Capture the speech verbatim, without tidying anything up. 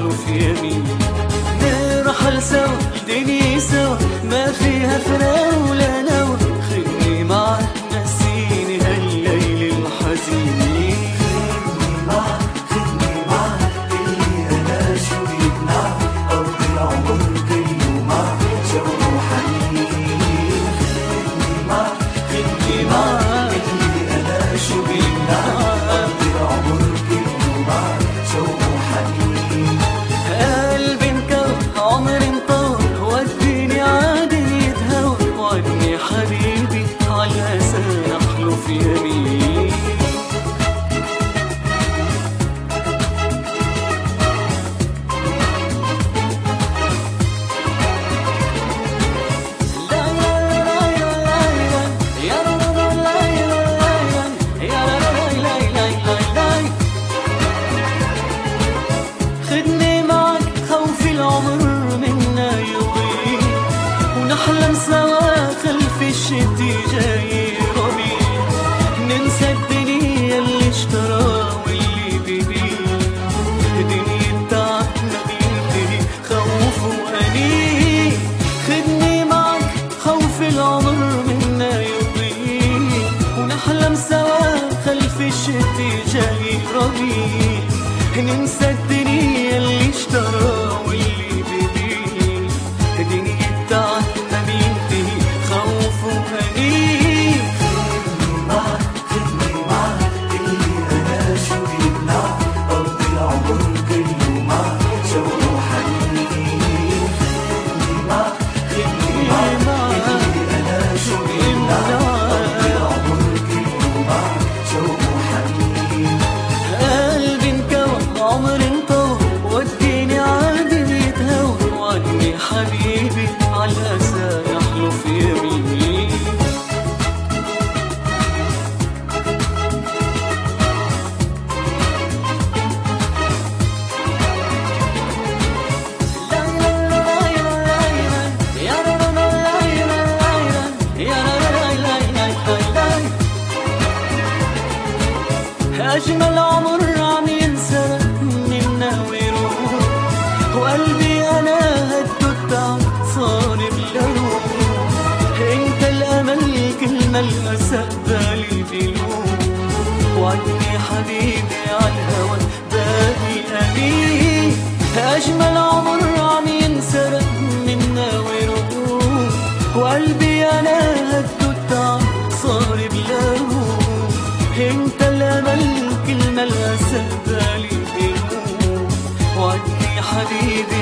نحلف يمين نرحل سوا الدنيا سوا ما فيها فراق ولا نوى. خدني معك نسيني هالليل الحزين. خدني معك خدني معك اللي انا شو بيقنعك قضي العمر كله معك شوق وحنين. خدني معك خدني معك اللي انا شو بيقنعك قضي العمر كله معك شوق وحنين. قلبي انكوى عمري انطوى وديني عادي يتهوى وعدني حبيبي على اسى نحلف يمين. خدني معك خوف العمر منا يضيع ونحلم سوا خلف الشتي جاي ربيع. ننسى الدنيا اللي اشترى واللي بيبيع. دنيا تعبنا بينتهي خوف وأنين. خدني معك خوف العمر منا يضيع ونحلم سوا خلف الشتي جاي ربيع. ننسى الدنيا اللي اشترى واللي بيبيع. دنيا بتاعتنا بينتهي خوف وأنين. خدني معك خدني معك اللي انا شو بيقنعك قضي العمر كله معك شوق وحنين. خدني معك خدني معك اللي انا شو بيقنعك قضي العمر كله معك شوق وحنين. قلبي انكوى عمري انطوى وديني عادي يتهوى وعدني حبيبي على اسى نحلف يمين. أجمل عمر عم ينسرق منا ويروح وقلبي أنا هدو التعب صار بلا روح. انت الأمل كل ما الأسى بالي بيلوح وعدني حبيبي عالهوى باقي أمين. أجمل عمر عم ينسرق منا ويروح وقلبي أنا هدو التعب صار بلا روح. انت الامل كل ما الاسى بالي بيروح وعدني حبيبي